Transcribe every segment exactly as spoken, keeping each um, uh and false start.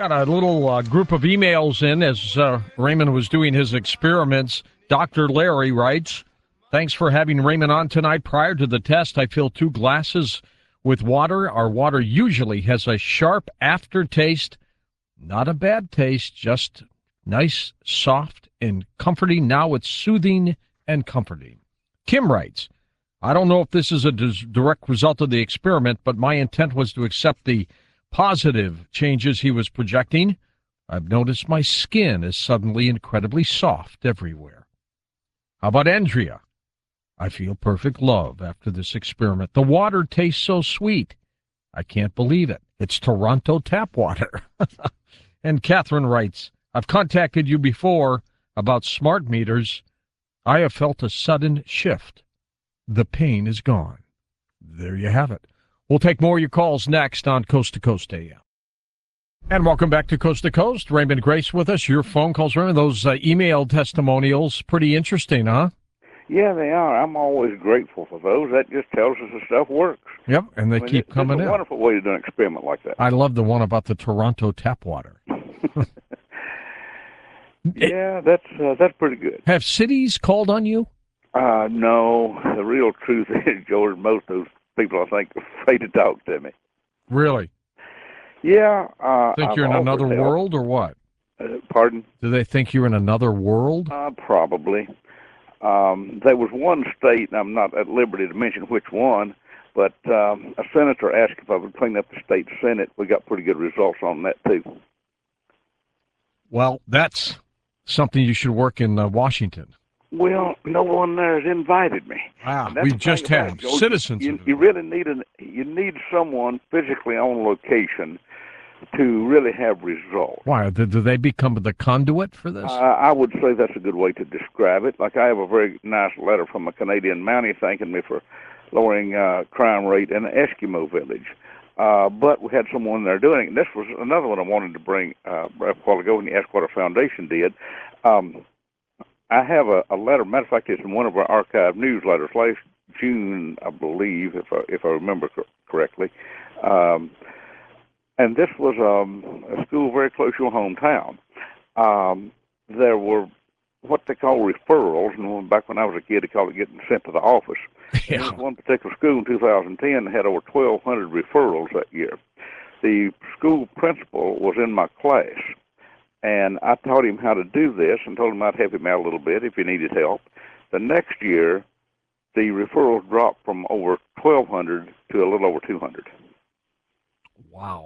Got a little uh, group of emails in as uh, Raymond was doing his experiments. Doctor Larry writes, thanks for having Raymond on tonight. Prior to the test, I filled two glasses with water. Our water usually has a sharp aftertaste. Not a bad taste, just nice, soft, and comforting. Now it's soothing and comforting. Kim writes, I don't know if this is a dis- direct result of the experiment, but my intent was to accept the positive changes he was projecting. I've noticed my skin is suddenly incredibly soft everywhere. How about Andrea? I feel perfect love after this experiment. The water tastes so sweet. I can't believe it. It's Toronto tap water. And Catherine writes, I've contacted you before about smart meters. I have felt a sudden shift. The pain is gone. There you have it. We'll take more of your calls next on Coast to Coast A M. And welcome back to Coast to Coast. Raymond Grace with us. Your phone calls, Raymond. Those uh, email testimonials, pretty interesting, huh? Yeah, they are. I'm always grateful for those. That just tells us the stuff works. Yep, and they I mean, keep it, coming it's a in. wonderful way to do an experiment like that. I love the one about the Toronto tap water. Yeah, that's uh, that's pretty good. Have cities called on you? Uh, no, the real truth is, George, most of those people, I think, are afraid to talk to me. Really? Yeah. Uh, Think I've you're in another offered help. world or what? Uh, pardon? Do they think you're in another world? Uh, probably. Um, there was one state, and I'm not at liberty to mention which one, but um, a senator asked if I would clean up the state senate. We got pretty good results on that, too. Well, that's something you should work in uh, Washington. Well, no one there has invited me. Wow, That's we the just thing about had it, George. citizens. You, you really need an you need someone physically on location to really have results. Why? Do, do they become the conduit for this? Uh, I would say that's a good way to describe it. Like I have a very nice letter from a Canadian Mountie thanking me for lowering uh, crime rate in an Eskimo village. Uh, but we had someone there doing it. And this was another one I wanted to bring uh, a while ago when you asked what our foundation did. Um, I have a, a letter. Matter of fact, it's in one of our archived newsletters last June, I believe, if I, if I remember cor- correctly. Um, and this was um, a school very close to your hometown. Um, there were what they call referrals, and back when I was a kid, they called it getting sent to the office. Yeah. There was one particular school in two thousand ten that had over twelve hundred referrals that year. The school principal was in my class. And I taught him how to do this and told him I'd help him out a little bit if he needed help. The next year, the referrals dropped from over twelve hundred to a little over two hundred. Wow.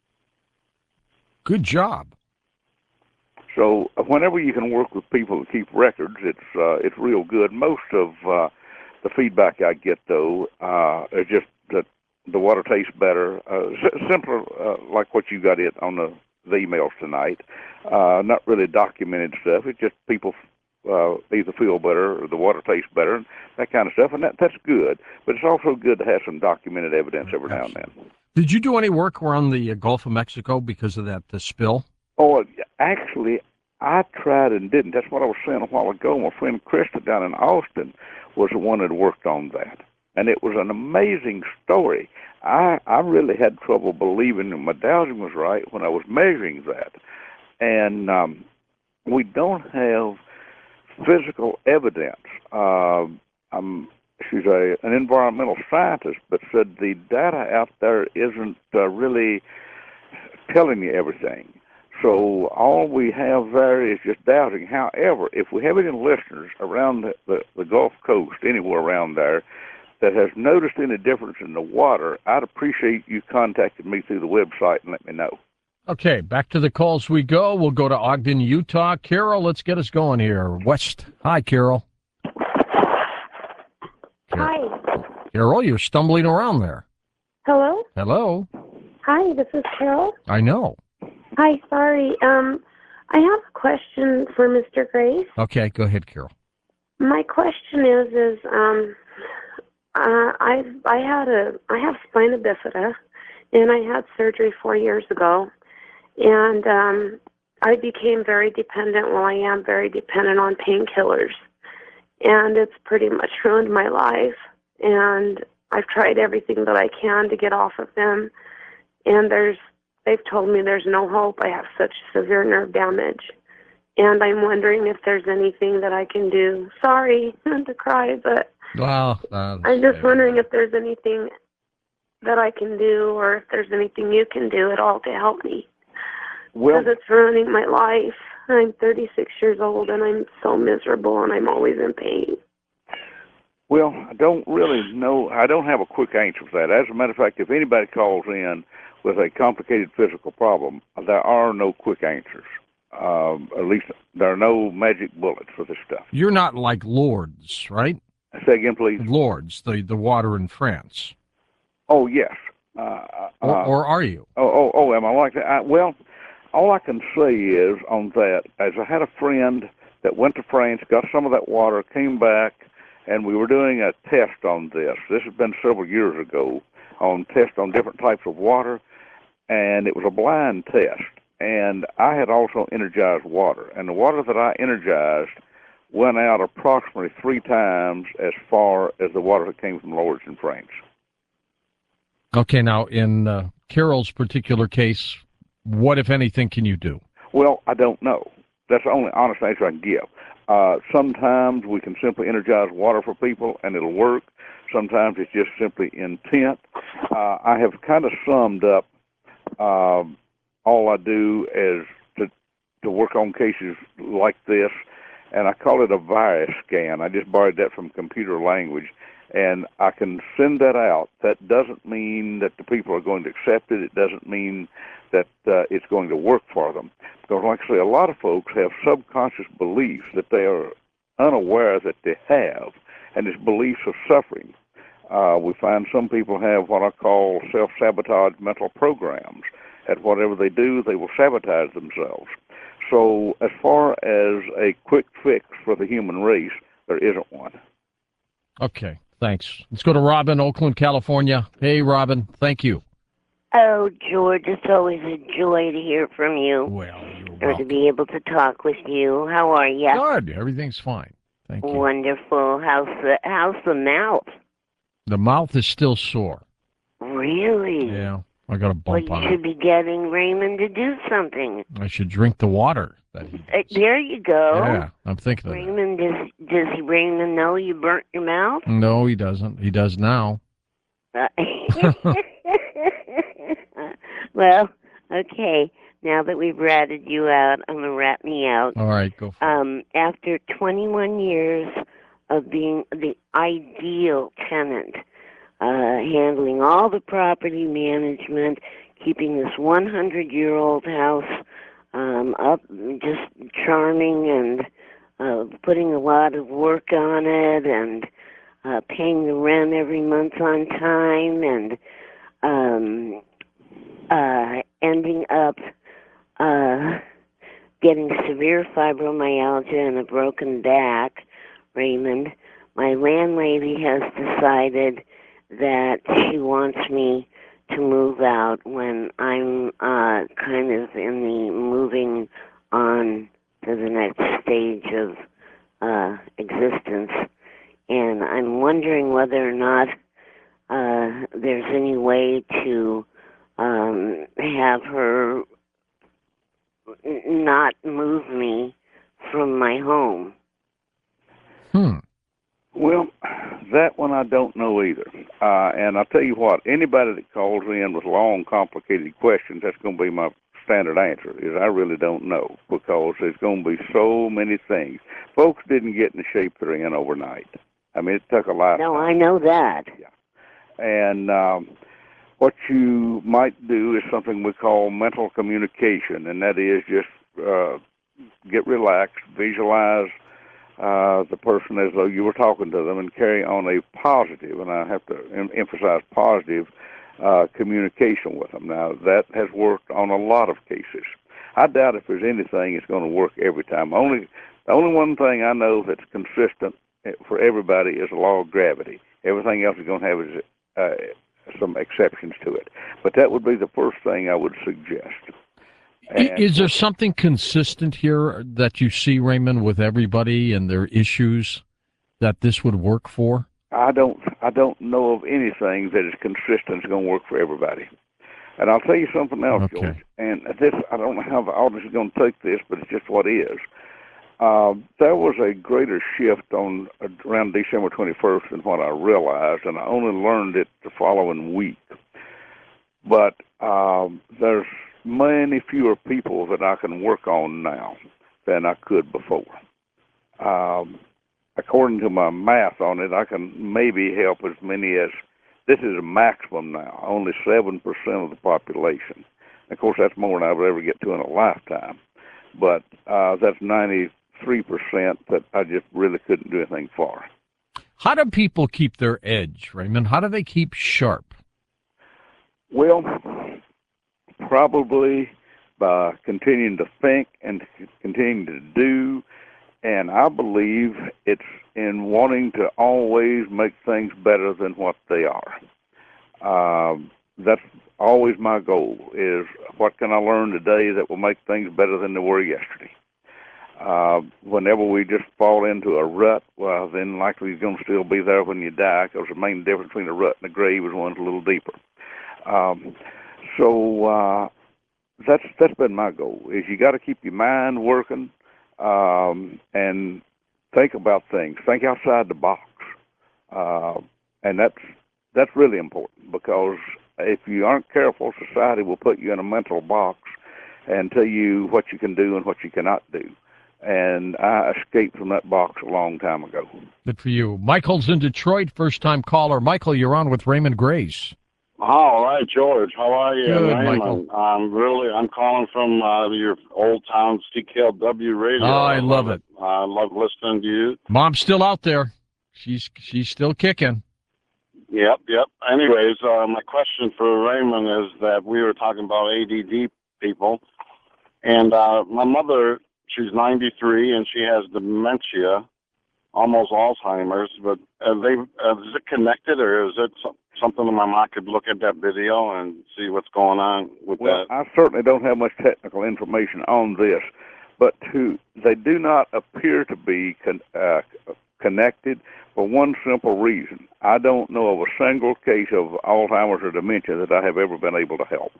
Good job. So whenever you can work with people to keep records, it's uh, it's real good. Most of uh, the feedback I get, though, uh, is just that the water tastes better. Uh, s- simpler, uh, like what you got it on the, the emails tonight. Uh, not really documented stuff. It's just people uh, either feel better or the water tastes better and that kind of stuff. And that, that's good. But it's also good to have some documented evidence every now and then. Did you do any work around the uh, Gulf of Mexico because of that the spill? Oh, actually, I tried and didn't. That's what I was saying a while ago. My friend Krista down in Austin was the one that worked on that. And it was an amazing story. I, I really had trouble believing that my dowsing was right when I was measuring that. And um, we don't have physical evidence. Uh, I'm, she's a, an environmental scientist, but said the data out there isn't uh, really telling you everything. So all we have there is just dowsing. However, if we have any listeners around the, the, the Gulf Coast, anywhere around there, that has noticed any difference in the water, I'd appreciate you contacting me through the website and let me know. Okay, back to the calls we go. We'll go to Ogden, Utah. Carol, let's get us going here. West. Hi, Carol. Hi. Carol, you're stumbling around there. Hello? Hello. Hi, this is Carol. I know. Hi, sorry. Um, I have a question for Mister Grace. Okay, go ahead, Carol. My question is, is um, uh, I I had a I have spina bifida, and I had surgery four years ago, and um, I became very dependent. Well, I am very dependent on painkillers, and it's pretty much ruined my life. And I've tried everything that I can to get off of them, and there's they've told me there's no hope. I have such severe nerve damage. And I'm wondering if there's anything that I can do. Sorry not to cry, but Well, uh, I'm just wondering if there's anything that I can do, or if there's anything you can do at all to help me. Well, Because it's ruining my life. I'm thirty-six years old, and I'm so miserable, and I'm always in pain. well, I don't really know. I don't have a quick answer for that. As a matter of fact, if anybody calls in with a complicated physical problem, there are no quick answers. Um, at least there are no magic bullets for this stuff. You're not like Lourdes, right? Say again, please. Lourdes, the, the water in France. Oh, yes. Uh, Or, uh, or are you? oh, oh, oh, am I like that? I, well, all I can say is on that, as I had a friend that went to France, got some of that water, came back, and we were doing a test on this. This has been several years ago, on test on different types of water, and it was a blind test. And I had also energized water, and the water that I energized went out approximately three times as far as the water that came from Lourdes in France. Okay, now in uh, Carol's particular case, what, if anything, can you do? Well, I don't know. That's the only honest answer I can give. Uh, sometimes we can simply energize water for people, and it'll work. Sometimes it's just simply intent. Uh, I have kind of summed up um, all I do is to to work on cases like this, and I call it a virus scan. I just borrowed that from computer language, and I can send that out. That doesn't mean that the people are going to accept it. It doesn't mean that uh, it's going to work for them. Because, like I say, a lot of folks have subconscious beliefs that they are unaware that they have, and it's beliefs of suffering. Uh, we find some people have what I call self-sabotage mental programs. At whatever they do, they will sabotage themselves. So as far as a quick fix for the human race, there isn't one. Okay, thanks. Let's go to Robin, Oakland, California. Hey, Robin, thank you. Oh, George, it's always a joy to hear from you. Well, you're or to welcome. be able to talk with you. How are you? Good. Everything's fine. Thank you. Wonderful. How's the how's the mouth? The mouth is still sore. Really? Yeah, I got a Well, bump you on should it. be getting Raymond to do something. I should drink the water that he Uh, does. there you go. Yeah, I'm thinking of that. Raymond, does does he Raymond know you burnt your mouth? No, he doesn't. He does now. Uh, well, okay. Now that we've ratted you out, I'm gonna rat me out. All right, go for it. Um, after twenty-one years of being the ideal tenant, uh, handling all the property management, keeping this hundred-year-old house um, up, just charming, and uh, putting a lot of work on it, and uh, paying the rent every month on time, and um, uh, ending up uh, getting severe fibromyalgia and a broken back, Raymond, my landlady has decided that she wants me to move out when I'm uh, kind of in the moving on to the next stage of uh, existence. And I'm wondering whether or not uh, there's any way to um, have her n- not move me from my home. Hmm. Well, that one I don't know either. Uh, and I'll tell you what, anybody that calls in with long, complicated questions, that's going to be my standard answer, is I really don't know, because there's going to be so many things. Folks didn't get in the shape they're in overnight. I mean, it took a lifetime. No, I know that. And um, what you might do is something we call mental communication, and that is just uh, get relaxed, visualize uh, the person as though you were talking to them, and carry on a positive, and I have to em- emphasize positive, uh, communication with them. Now, that has worked on a lot of cases. I doubt if there's anything that's going to work every time. Only, the only one thing I know that's consistent for everybody is the law of gravity. Everything else is going to have is, uh, some exceptions to it. But that would be the first thing I would suggest. I- And Is there something consistent here that you see, Raymond, with everybody and their issues that this would work for? I don't I don't know of anything that is consistent is going to work for everybody. And I'll tell you something else, Okay. George. And this, I don't know how the audience is going to take this, but it's just what is. Uh, there was a greater shift on around December twenty-first than what I realized, and I only learned it the following week. But um, there's many fewer people that I can work on now than I could before. Um, according to my math on it, I can maybe help as many as, this is a maximum now, only seven percent of the population. Of course, that's more than I would ever get to in a lifetime. But uh, that's ninety-three percent that I just really couldn't do anything for. How do people keep their edge, Raymond? How do they keep sharp? Well, probably by continuing to think and continuing to do, and I believe it's in wanting to always make things better than what they are. Um, that's always my goal, is what can I learn today that will make things better than they were yesterday. Uh, whenever we just fall into a rut, well, then likely you're going to still be there when you die, because the main difference between a rut and a grave is one's a little deeper. Um, so uh, that's that's been my goal. Is you got to keep your mind working um, and think about things. Think outside the box, uh, and that's that's really important, because if you aren't careful, society will put you in a mental box and tell you what you can do and what you cannot do. And I escaped from that box a long time ago. Good for you. Michael's in Detroit, first-time caller. Michael, you're on with Raymond Grace. All right, George. How are you? Good, Raymond? Michael. I'm really. I'm calling from uh, your old town C K L W radio. Oh, I love it. I love listening to you. Mom's still out there. She's she's still kicking. Yep, yep. Anyways, uh, my question for Raymond is that we were talking about A D D people, and uh, my mother, she's ninety-three, and she has dementia, almost Alzheimer's. But are they, uh, is it connected, or is it some, something that my mom could look at that video and see what's going on with Well, that? I certainly don't have much technical information on this, but to, they do not appear to be con, uh, connected for one simple reason. I don't know of a single case of Alzheimer's or dementia that I have ever been able to help.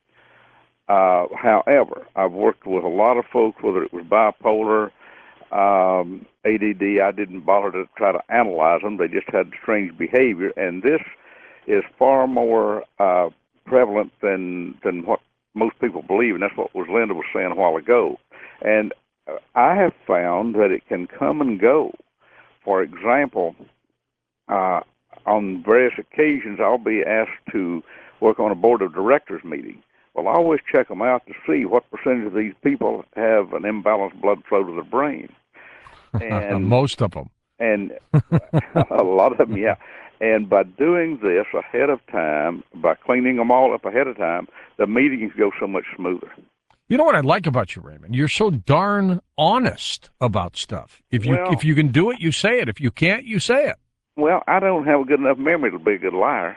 Uh, however, I've worked with a lot of folks, whether it was bipolar, um, A D D. I didn't bother to try to analyze them. They just had strange behavior, and this is far more uh, prevalent than than what most people believe, and that's what was Linda was saying a while ago. And uh, I have found that it can come and go. For example, uh, on various occasions, I'll be asked to work on a board of directors meeting. Well, I always check them out to see what percentage of these people have an imbalanced blood flow to the brain. And most of them. And a lot of them, yeah. And by doing this ahead of time, by cleaning them all up ahead of time, the meetings go so much smoother. You know what I like about you, Raymond? You're so darn honest about stuff. If you Well, if you can do it, you say it. If you can't, you say it. Well, I don't have a good enough memory to be a good liar.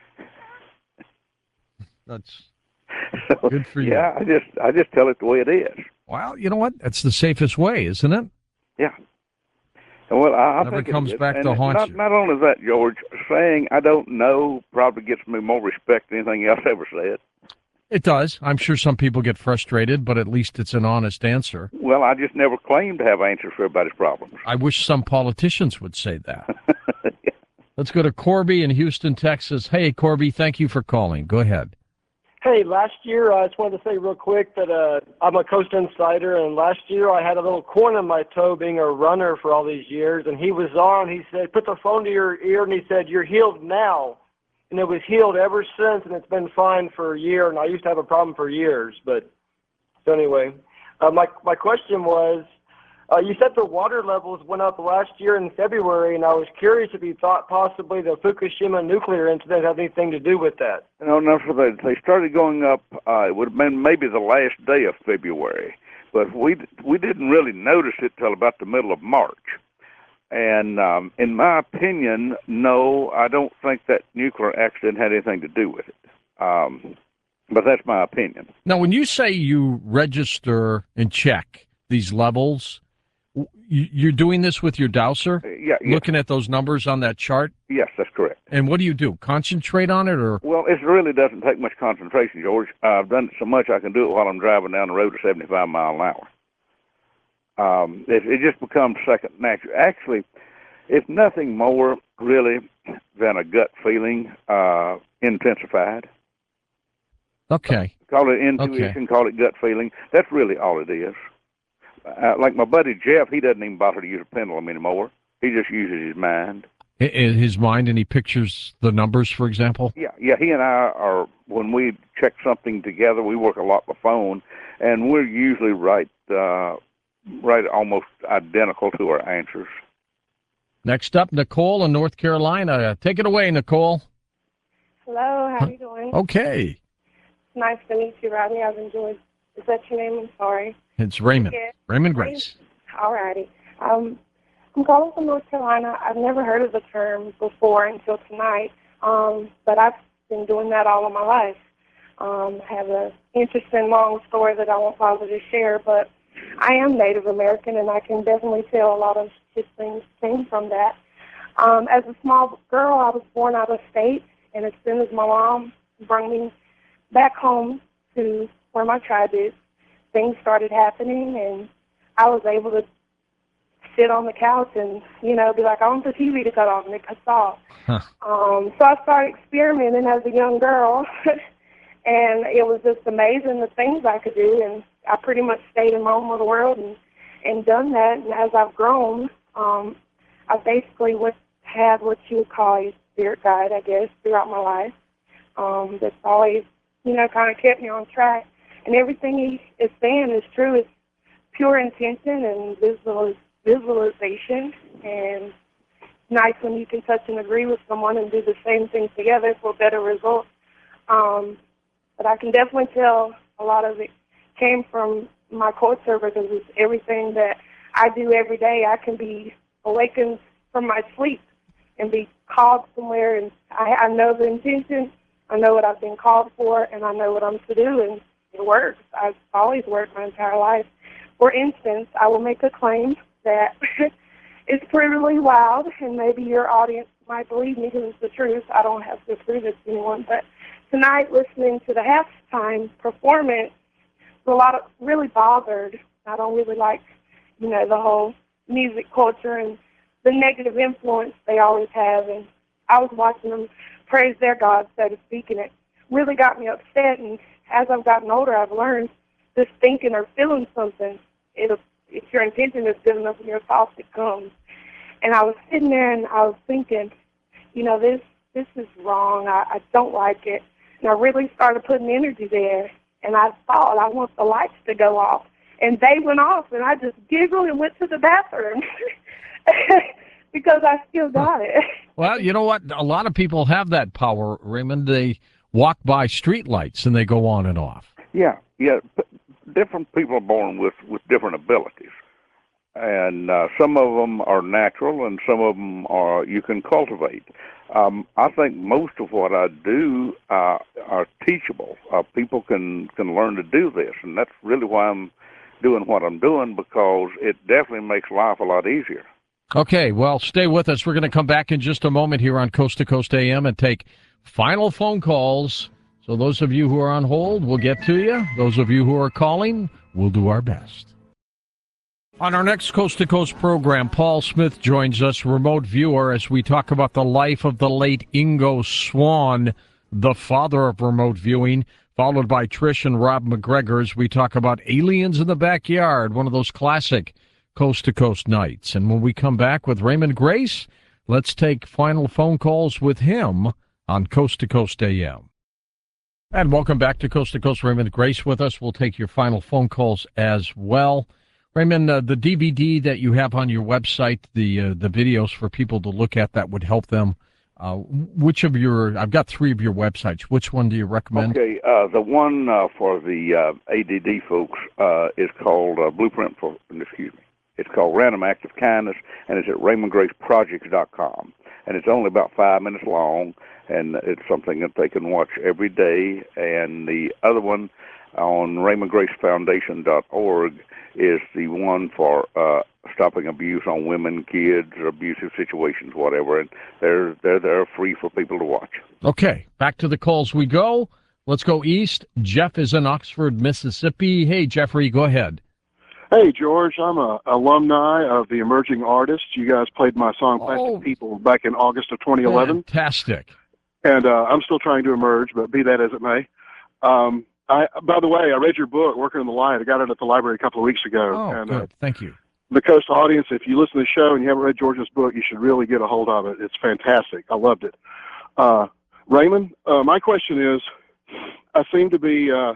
That's So, good for you. Yeah, I just I just tell it the way it is. Well, you know what? That's the safest way, isn't it? Yeah. And well, I, I Never think it comes is. back And to haunt not, you. Not only that, George, saying I don't know probably gets me more respect than anything else ever said. It does. I'm sure some people get frustrated, but at least it's an honest answer. Well, I just never claimed to have answers for everybody's problems. I wish some politicians would say that. Yeah. Let's go to Corby in Houston, Texas. Hey, Corby, thank you for calling. Go ahead. Hey, last year, I just wanted to say real quick that uh, I'm a Coast Insider, and last year I had a little corn in my toe being a runner for all these years, and he was on. He said, put the phone to your ear, and he said, you're healed now. And it was healed ever since, and it's been fine for a year, and I used to have a problem for years. But so anyway, uh, my, my question was, uh, you said the water levels went up last year in February, and I was curious if you thought possibly the Fukushima nuclear incident had anything to do with that. No, no, so they, they started going up, uh, it would have been maybe the last day of February, but we we didn't really notice it till about the middle of March. And um, in my opinion, no, I don't think that nuclear accident had anything to do with it. Um, but that's my opinion. Now, when you say you register and check these levels, you- you're doing this with your dowser? Uh, yeah, yes, Looking at those numbers on that chart? yes, that's correct. And what do you do? Concentrate on it, or? Well, it really doesn't take much concentration, George. I've done it so much I can do it while I'm driving down the road at seventy-five mile an hour. Um, it, it just becomes second nature. Actually, it's nothing more really than a gut feeling uh, intensified. Okay. Call it intuition, okay. call it gut feeling. That's really all it is. Uh, like my buddy Jeff, he doesn't even bother to use a pendulum anymore. He just uses his mind. In his mind, and he pictures the numbers, for example? Yeah, yeah. He and I are, when we check something together, we work a lot by phone, and we're usually right, uh, right almost identical to our answers. Next up, Nicole in North Carolina. Take it away, Nicole. Hello, how are you doing? Okay. Nice to meet you, Rodney. I've enjoyed. Is that your name? I'm sorry. It's Raymond. Yeah. Raymond Grace. All righty. Um, I'm calling from North Carolina. I've never heard of the term before until tonight, um, but I've been doing that all of my life. Um, I have an interesting long story that I won't bother to share, but I am Native American, and I can definitely tell a lot of good things came from that. Um, as a small girl, I was born out of state, and as soon as my mom brought me back home to where my tribe is, things started happening, and I was able to sit on the couch and, you know, be like, I want the T V to cut off, and it cuts off. Huh. Um, so I started experimenting as a young girl, and it was just amazing the things I could do, and I pretty much stayed in my own little world and, and done that. And as I've grown, um, I basically would have what you would call a spirit guide, I guess, throughout my life. Um, that's always, you know, kind of kept me on track. And everything he is saying is true. It's pure intention and visual, visualization. And nice when you can touch and agree with someone and do the same thing together for better results. Um, but I can definitely tell a lot of it came from my culture, because it's everything that I do every day. I can be awakened from my sleep and be called somewhere, and I, I know the intention, I know what I've been called for, and I know what I'm to do, and it works. I've always worked my entire life. For instance, I will make a claim that is pretty wild, and maybe your audience might believe me because it's the truth. I don't have to prove it to anyone, but tonight, listening to the halftime performance, a lot of really bothered. I don't really like, you know, the whole music culture and the negative influence they always have. And I was watching them praise their God, so to speak, and it really got me upset. And as I've gotten older, I've learned just thinking or feeling something, it'll, if your intention is good enough and your thoughts, it comes. And I was sitting there and I was thinking, you know, this this is wrong. I, I don't like it. And I really started putting energy there. And I thought, I want the lights to go off. And they went off, and I just giggled and went to the bathroom because I still got it. Well, you know what? A lot of people have that power, Raymond. They walk by street lights, and they go on and off. Yeah, yeah. Different people are born with, with different abilities. And uh, some of them are natural, and some of them are you can cultivate. Um, I think most of what I do uh, are teachable. Uh, people can, can learn to do this, and that's really why I'm doing what I'm doing, because it definitely makes life a lot easier. Okay, well, stay with us. We're going to come back in just a moment here on Coast to Coast A M and take final phone calls. So those of you who are on hold, we'll get to you. Those of you who are calling, we'll do our best. On our next Coast to Coast program, Paul Smith joins us, remote viewer, as we talk about the life of the late Ingo Swann, the father of remote viewing, followed by Trish and Rob McGregor as we talk about Aliens in the Backyard, one of those classic Coast to Coast nights. And when we come back with Raymond Grace, let's take final phone calls with him on Coast to Coast A M. And welcome back to Coast to Coast. Raymond Grace with us. We'll take your final phone calls as well. Raymond, uh, the D V D that you have on your website, the uh, the videos for people to look at that would help them. Uh, which of your, I've got three of your websites. Which one do you recommend? Okay, uh, the one uh, for the uh, A D D folks uh, is called uh, Blueprint for, excuse me, it's called Random Act of Kindness, and it's at raymond grace projects dot com. And it's only about five minutes long, and it's something that they can watch every day. And the other one on raymond grace foundation dot org is the one for uh, stopping abuse on women, kids, or abusive situations, whatever. And they're they're they're free for people to watch. Okay, back to the calls we go. Let's go east. Jeff is in Oxford, Mississippi. Hey, Jeffrey, go ahead. Hey, George. I'm a alumni of the Emerging Artists. You guys played my song Plastic Oh. People back in August of twenty eleven. Fantastic. And uh, I'm still trying to emerge, but be that as it may. Um, I, by the way, I read your book, Working in the Light. I got it at the library a couple of weeks ago. Oh, and, good. Uh, Thank you. the Coast audience, if you listen to the show and you haven't read George's book, you should really get a hold of it. It's fantastic. I loved it. Uh, Raymond, uh, my question is, I seem to be uh,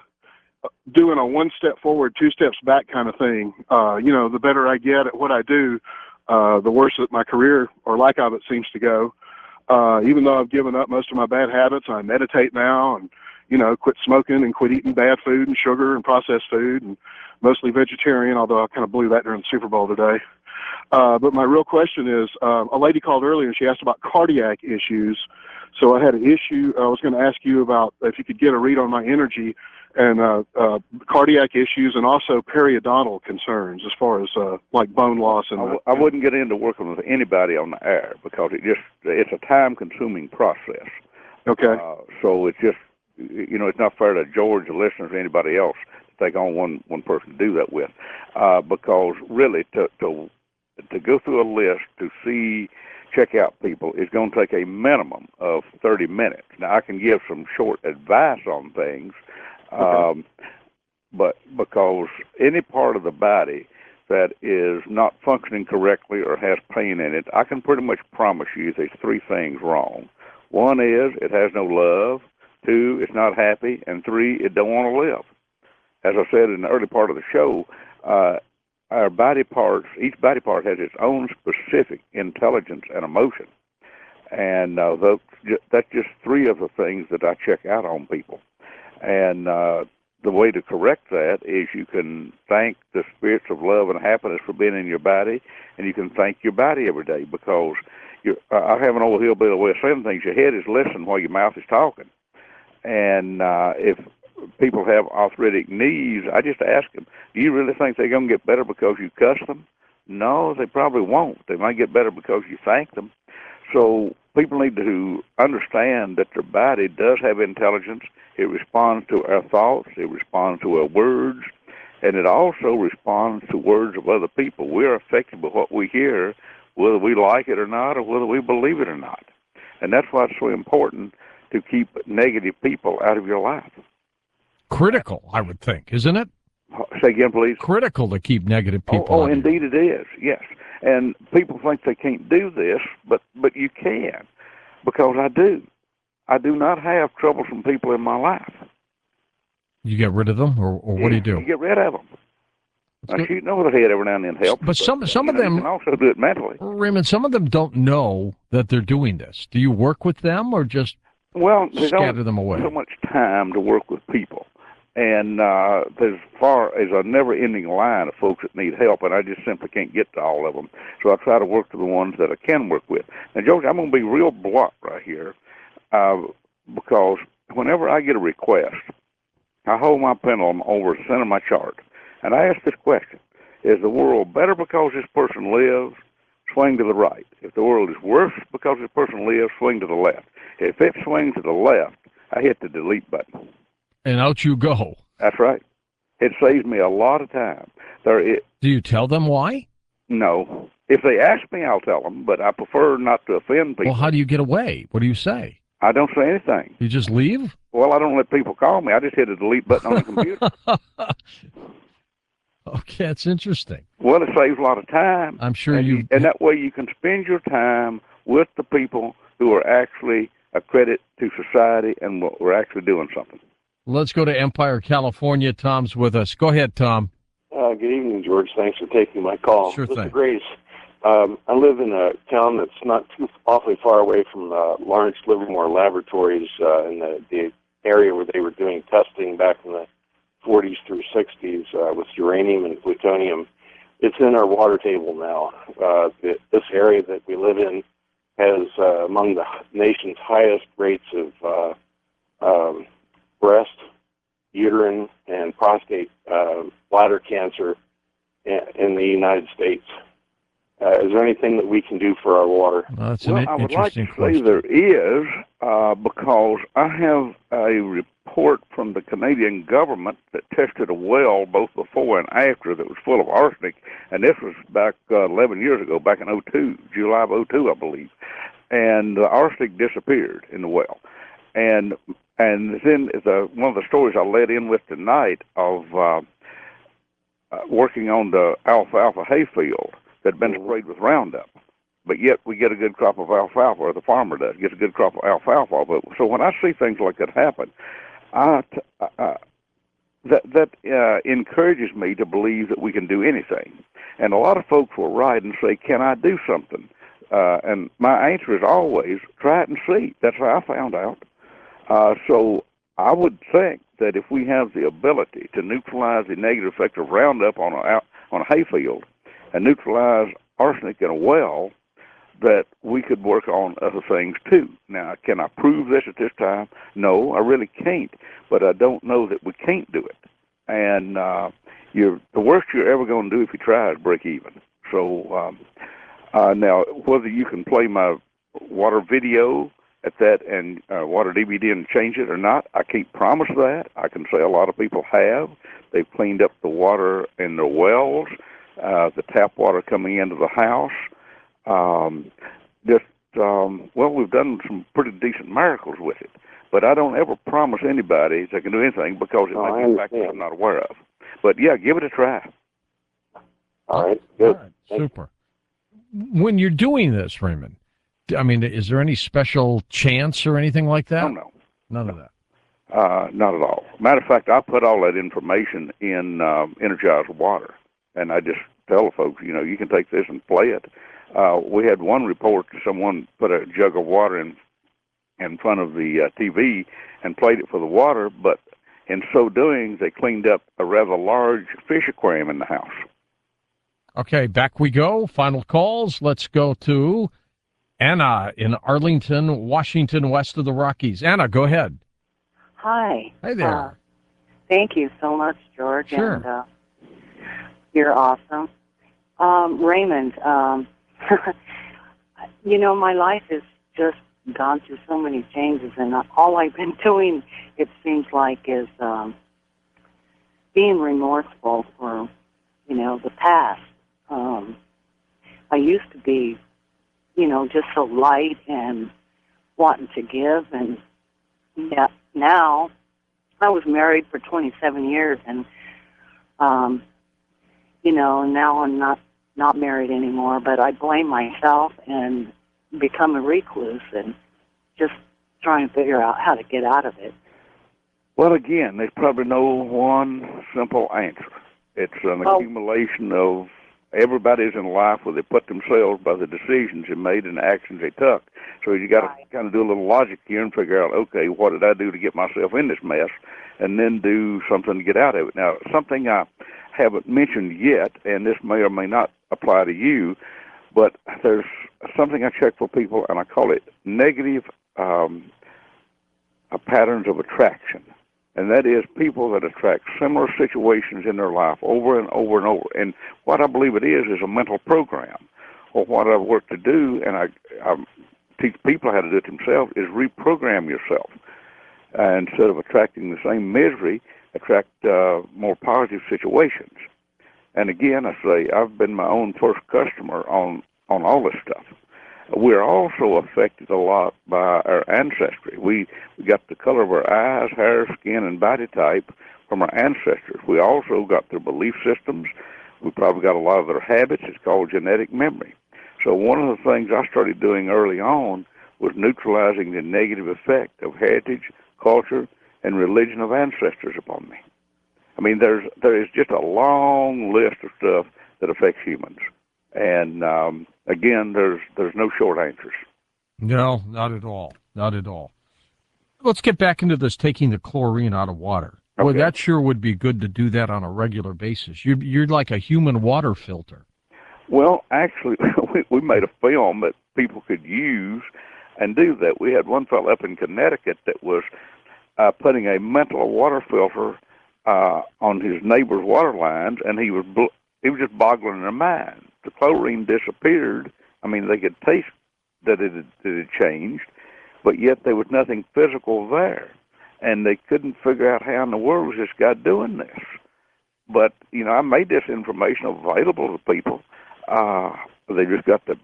doing a one step forward, two steps back kind of thing. Uh, you know, the better I get at what I do, uh, the worse that my career or lack of it seems to go. Uh, even though I've given up most of my bad habits, I meditate now and, you know, quit smoking and quit eating bad food and sugar and processed food and mostly vegetarian, although I kind of blew that during the Super Bowl today. Uh, but my real question is, uh, a lady called earlier and she asked about cardiac issues. So I had an issue. I was going to ask you about if you could get a read on my energy and uh, uh, cardiac issues and also periodontal concerns as far as uh, like bone loss. And I, w- I wouldn't get into working with anybody on the air because it just it's a time-consuming process. Okay. Uh, so it's just, you know, it's not fair to George, the listeners, or anybody else to take on one, one person to do that with, uh, because really to, to to go through a list to see, check out people is going to take a minimum of thirty minutes. Now, I can give some short advice on things, um, Okay. but because any part of the body that is not functioning correctly or has pain in it, I can pretty much promise you there's three things wrong. One is it has no love. Two, it's not happy. And three, it don't want to live. As I said in the early part of the show, uh, our body parts, each body part has its own specific intelligence and emotion. And uh, those, that's just three of the things that I check out on people. And uh, the way to correct that is you can thank the spirits of love and happiness for being in your body, and you can thank your body every day because you're, I have an old hillbilly way of saying things. Your head is listening while your mouth is talking. And uh, if people have arthritic knees, I just ask them, do you really think they're going to get better because you cuss them? No, they probably won't. They might get better because you thank them. So people need to understand that their body does have intelligence. It responds to our thoughts. It responds to our words. And it also responds to words of other people. We're affected by what we hear, whether we like it or not, or whether we believe it or not. And that's why it's so important to keep negative people out of your life. Critical, I would think, isn't it? Say again, please. Critical to keep negative people Oh, oh out of indeed it is, yes. And people think they can't do this, but, but you can, because I do. I do not have troublesome people in my life. You get rid of them, or, or what do you do? You get rid of them. Now, shooting over the head every now and then helps. But some some you of know, them you can also do it mentally. Raymond, some of them don't know that they're doing this. Do you work with them or just well, they scatter don't them away? So much time to work with people. And uh, as far as a never-ending line of folks that need help, and I just simply can't get to all of them. So I try to work to the ones that I can work with. Now, George, I'm going to be real blunt right here, uh, because whenever I get a request, I hold my pendulum over the center of my chart, and I ask this question: is the world better because this person lives? Swing to the right. If the world is worse because this person lives, swing to the left. If it swings to the left, I hit the delete button. And out you go. That's right. It saves me a lot of time. There, it, Do you tell them why? No. If they ask me, I'll tell them, but I prefer not to offend people. Well, how do you get away? What do you say? I don't say anything. You just leave? Well, I don't let people call me. I just hit a delete button on the computer. Okay, that's interesting. Well, it saves a lot of time. I'm sure and you... And that way you can spend your time with the people who are actually a credit to society and we're actually doing something. Let's go to Empire, California. Tom's with us. Go ahead, Tom. Uh, good evening, George. Thanks for taking my call. Sure Mister thing. Grace, um, I live in a town that's not too awfully far away from uh, Lawrence Livermore Laboratories uh, in the, the area where they were doing testing back in the forties through sixties uh, with uranium and plutonium. It's in our water table now. Uh, the, this area that we live in has uh, among the nation's highest rates of uh, um, breast, uterine, and prostate uh, bladder cancer in, in the United States. Uh, is there anything that we can do for our water? Well, that's well, an I would like to interesting say question. there is, uh, because I have a report from the Canadian government that tested a well both before and after that was full of arsenic, and this was back uh, eleven years ago, back in oh two, July of oh two, I believe, and the arsenic disappeared in the well. And and then the, one of the stories I led in with tonight of uh, uh, working on the alfalfa hayfield that had been sprayed with Roundup, but yet we get a good crop of alfalfa, or the farmer does, gets a good crop of alfalfa. But so when I see things like that happen, I, uh, that that uh, encourages me to believe that we can do anything. And a lot of folks will write and say, "Can I do something?" Uh, and my answer is always, try it and see. That's how I found out. Uh, so I would think that if we have the ability to neutralize the negative effect of Roundup on a on a hayfield, and neutralize arsenic in a well, that we could work on other things too. Now, can I prove this at this time? No, I really can't, but I don't know that we can't do it. And uh, you're, the worst you're ever going to do if you try is break even. So um, uh, now, whether you can play my water video at that and uh, water D V D and change it or not, I can't promise that. I can say a lot of people have. They've cleaned up the water in their wells, Uh, the tap water coming into the house. Um, just, um, well, we've done some pretty decent miracles with it. But I don't ever promise anybody they can do anything because it Oh, might I be factors I'm not aware of. But, yeah, give it a try. All right, good. All right, super. When you're doing this, Raymond, I mean, is there any special chance or anything like that? Oh, no. None of that. Uh, not at all. Matter of fact, I put all that information in um, Energized Water. And I just tell the folks, you know, you can take this and play it. Uh, we had one report, someone put a jug of water in in front of the uh, T V and played it for the water, but in so doing, they cleaned up a rather large fish aquarium in the house. Okay, back we go. Final calls. Let's go to Anna in Arlington, Washington, west of the Rockies. Anna, go ahead. Hi. Hey there. Uh, thank you so much, George. Sure. And, uh, you're awesome. Um, Raymond, um, you know, my life has just gone through so many changes, and all I've been doing, it seems like, is um, being remorseful for, you know, the past. Um, I used to be, you know, just so light and wanting to give, and yeah, now I was married for twenty-seven years, and um, you know, now I'm not, not married anymore, but I blame myself and become a recluse and just try and figure out how to get out of it. Well, again, there's probably no one simple answer. It's an Oh. accumulation of everybody's in life where they put themselves by the decisions they made and the actions they took. So you got to Right. kind of do a little logic here and figure out, okay, what did I do to get myself in this mess, and then do something to get out of it. Now, something I haven't mentioned yet, and this may or may not apply to you, but there's something I check for people, and I call it negative um, uh, patterns of attraction. And that is people that attract similar situations in their life over and over and over. And what I believe it is is a mental program. Or what I've worked to do, and I, I teach people how to do it themselves, is reprogram yourself. Uh, instead of attracting the same misery, attract uh, more positive situations. And again, I say, I've been my own first customer on, on all this stuff. We're also affected a lot by our ancestry. We, we got the color of our eyes, hair, skin, and body type from our ancestors. We also got their belief systems. We probably got a lot of their habits. It's called genetic memory. So one of the things I started doing early on was neutralizing the negative effect of heritage, culture, and religion of ancestors upon me. I mean, there's there is just a long list of stuff that affects humans. And um, again, there's there's no short answers. No, not at all. Not at all. Let's get back into this taking the chlorine out of water. Boy, Okay. that sure would be good to do that on a regular basis. You're, you're like a human water filter. Well, actually, we, we made a film that people could use and do that. We had one fellow up in Connecticut that was uh, putting a mental water filter uh, on his neighbor's water lines, and he was bl- he was just boggling their mind. The chlorine disappeared. I mean, they could taste that it had, that it changed, but yet there was nothing physical there. And they couldn't figure out how in the world was this guy doing this. But, you know, I made this information available to people. Uh, they just got to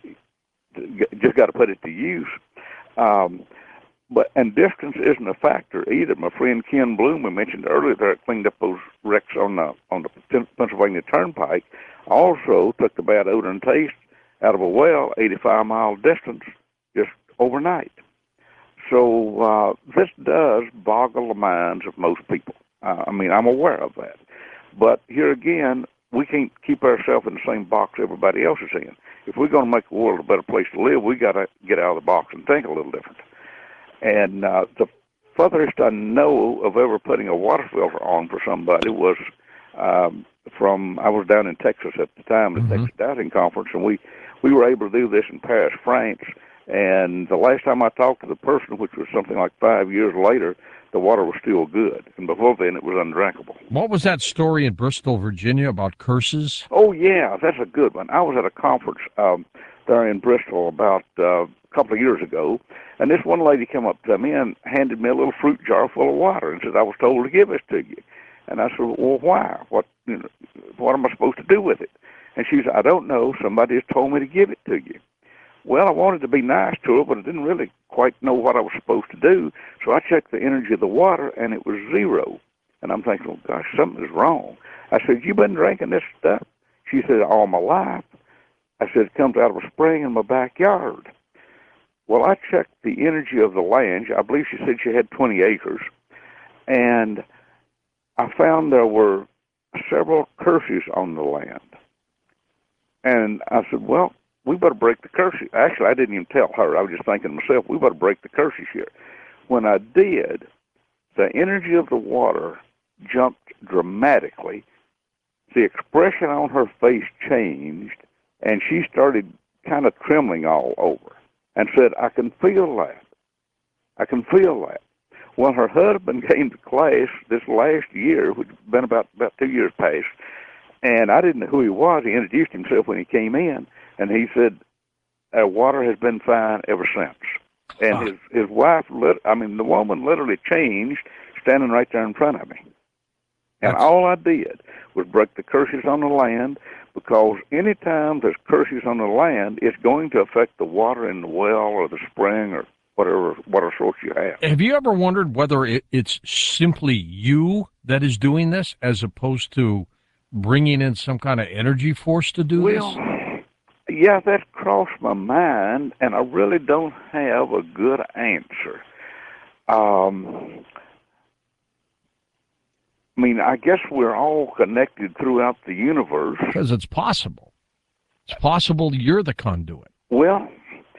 just got to put it to use. Um, but and distance isn't a factor either. My friend Ken Bloom, we mentioned earlier, that cleaned up those wrecks on the on the Pennsylvania Turnpike, also took the bad odor and taste out of a well eighty-five mile distance just overnight. So uh, this does boggle the minds of most people. Uh, I mean, I'm aware of that. But here again, we can't keep ourselves in the same box everybody else is in. If we're going to make the world a better place to live, we got to get out of the box and think a little different. And uh, the furthest I know of ever putting a water filter on for somebody was um, from, I was down in Texas at the time, the mm-hmm. Texas Dowsing Conference, and we, we were able to do this in Paris, France. And the last time I talked to the person, which was something like five years later, the water was still good. And before then, it was undrinkable. What was that story in Bristol, Virginia about curses? Oh, yeah, that's a good one. I was at a conference um, there in Bristol about uh, a couple of years ago, and this one lady came up to me and handed me a little fruit jar full of water and said, I was told to give this to you. And I said, well, why? What, you know, what am I supposed to do with it? And she said, I don't know. Somebody has told me to give it to you. Well, I wanted to be nice to her, but I didn't really quite know what I was supposed to do. So I checked the energy of the water, and it was zero. And I'm thinking, oh, gosh, something is wrong. I said, you been drinking this stuff? She said, all my life. I said, it comes out of a spring in my backyard. Well, I checked the energy of the land. I believe she said she had twenty acres. And I found there were several curses on the land. And I said, well, we better break the curses. Actually, I didn't even tell her. I was just thinking to myself, we better break the curses here. When I did, the energy of the water jumped dramatically. The expression on her face changed, and she started kind of trembling all over and said, I can feel that. I can feel that. Well, her husband came to class this last year, which had been about, about two years past, and I didn't know who he was. He introduced himself when he came in. And he said, our water has been fine ever since. And huh. his, his wife, lit, I mean, the woman literally changed standing right there in front of me. And That's... all I did was break the curses on the land, because anytime there's curses on the land, it's going to affect the water in the well or the spring or whatever water source you have. Have you ever wondered whether it, it's simply you that is doing this as opposed to bringing in some kind of energy force to do well, this? Yeah, that's crossed my mind, and I really don't have a good answer. Um, I mean, I guess we're all connected throughout the universe. Because it's possible. It's possible you're the conduit. Well,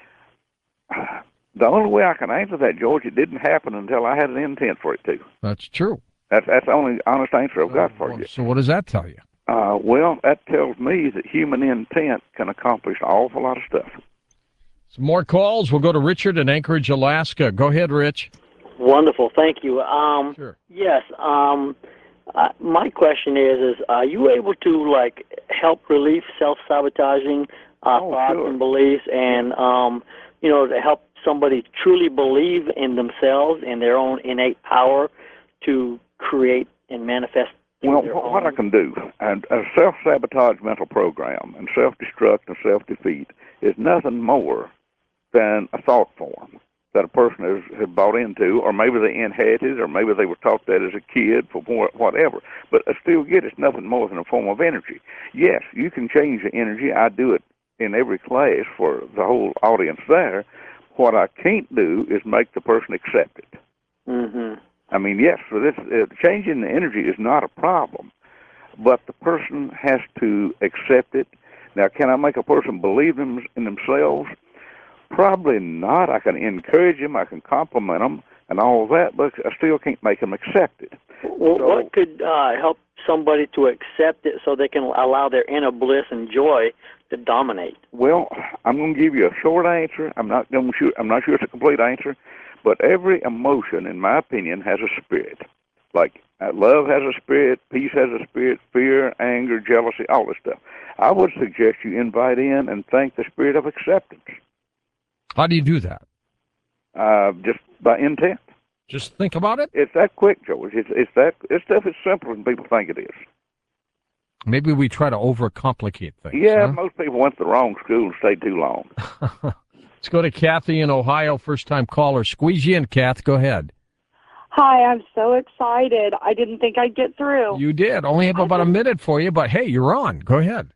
the only way I can answer that, George, it didn't happen until I had an intent for it to. That's true. That's, that's the only honest answer I've got for well, you. So what does that tell you? Uh, well, that tells me that human intent can accomplish an awful lot of stuff. Some more calls. We'll go to Richard in Anchorage, Alaska. Go ahead, Rich. Wonderful. Thank you. Um, sure. Yes. Um, uh, my question is, is are you able to, like, help relieve self-sabotaging uh, oh, thoughts sure. and beliefs and, um, you know, to help somebody truly believe in themselves and their own innate power to create and manifest? Well, what I can do, and a self-sabotage mental program and self-destruct and self-defeat is nothing more than a thought form that a person has, has bought into, or maybe they inherited, or maybe they were taught that as a kid for whatever. But I still get it's nothing more than a form of energy. Yes, you can change the energy. I do it in every class for the whole audience there. What I can't do is make the person accept it. Mm-hmm. I mean, yes, for this uh, changing the energy is not a problem, but the person has to accept it. Now, can I make a person believe in, in themselves? Probably not. I can encourage them, I can compliment them, and all of that, but I still can't make them accept it. Well, so, what could uh, help somebody to accept it so they can allow their inner bliss and joy to dominate? Well, I'm going to give you a short answer. I'm not going to. I'm not sure it's a complete answer. But every emotion, in my opinion, has a spirit. Like Uh, love has a spirit, peace has a spirit, fear, anger, jealousy, all this stuff. I would suggest you invite in and thank the spirit of acceptance. How do you do that? Uh, just by intent. Just think about it? It's that quick, George. It's, it's that, this stuff is simpler than people think it is. Maybe we try to overcomplicate things. Yeah, huh? most people went to the wrong school and stayed too long. Let's go to Kathy in Ohio, first-time caller. Squeeze you in, Kath. Go ahead. Hi, I'm so excited. I didn't think I'd get through. You did. Only have about a minute for you, but hey, you're on. Go ahead.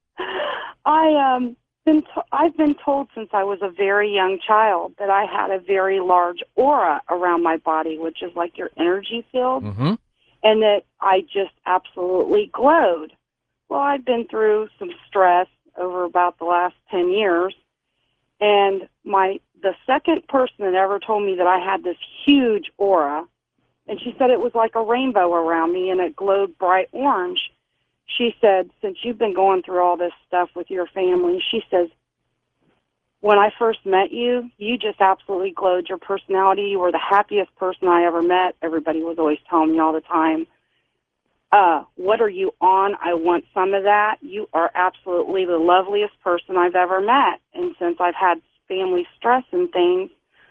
I um been to- I've been told since I was a very young child that I had a very large aura around my body, which is like your energy field, Mm-hmm. and that I just absolutely glowed. Well, I've been through some stress over about the last ten years, and my the second person that ever told me that I had this huge aura, and she said it was like a rainbow around me and it glowed bright orange. She said, since you've been going through all this stuff with your family, she says, when I first met you, you just absolutely glowed. Your personality, you were the happiest person I ever met. Everybody was always telling me all the time, uh, what are you on? I want some of that. You are absolutely the loveliest person I've ever met. And since I've had family stress and things,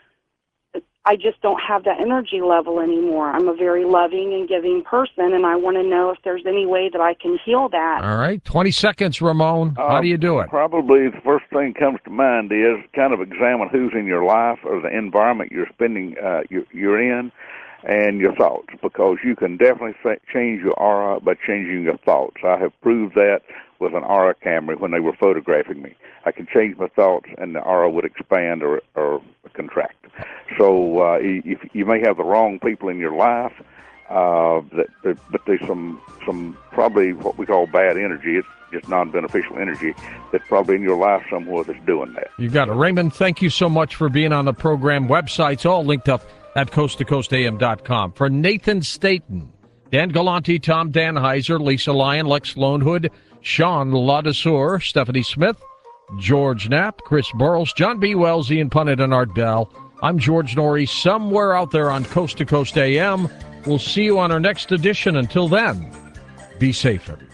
I just don't have that energy level anymore. I'm a very loving and giving person, and I want to know if there's any way that I can heal that. All right. twenty seconds, Ramon. How Um, do you do it? Probably the first thing comes to mind is kind of examine who's in your life or the environment you're spending, uh, you're, you're in, and your thoughts, because you can definitely fa- change your aura by changing your thoughts. I have proved that with an aura camera when they were photographing me. I can change my thoughts, and the aura would expand or, or contract. So uh, if you may have the wrong people in your life, uh, that, that, but there's some some probably what we call bad energy. It's just non-beneficial energy that's probably in your life somewhere that's doing that. You got it. Raymond, thank you so much for being on the program. Websites all linked up at coast to coast a m dot com. For Nathan Staten, Dan Galante, Tom Danheiser, Lisa Lyon, Lex Lonehood, Sean Ladesseur, Stephanie Smith, George Knapp, Chris Burrows, John B. Wells, Ian Punnett, and Art Bell. I'm George Norrie, somewhere out there on Coast to Coast A M. We'll see you on our next edition. Until then, be safe, everyone.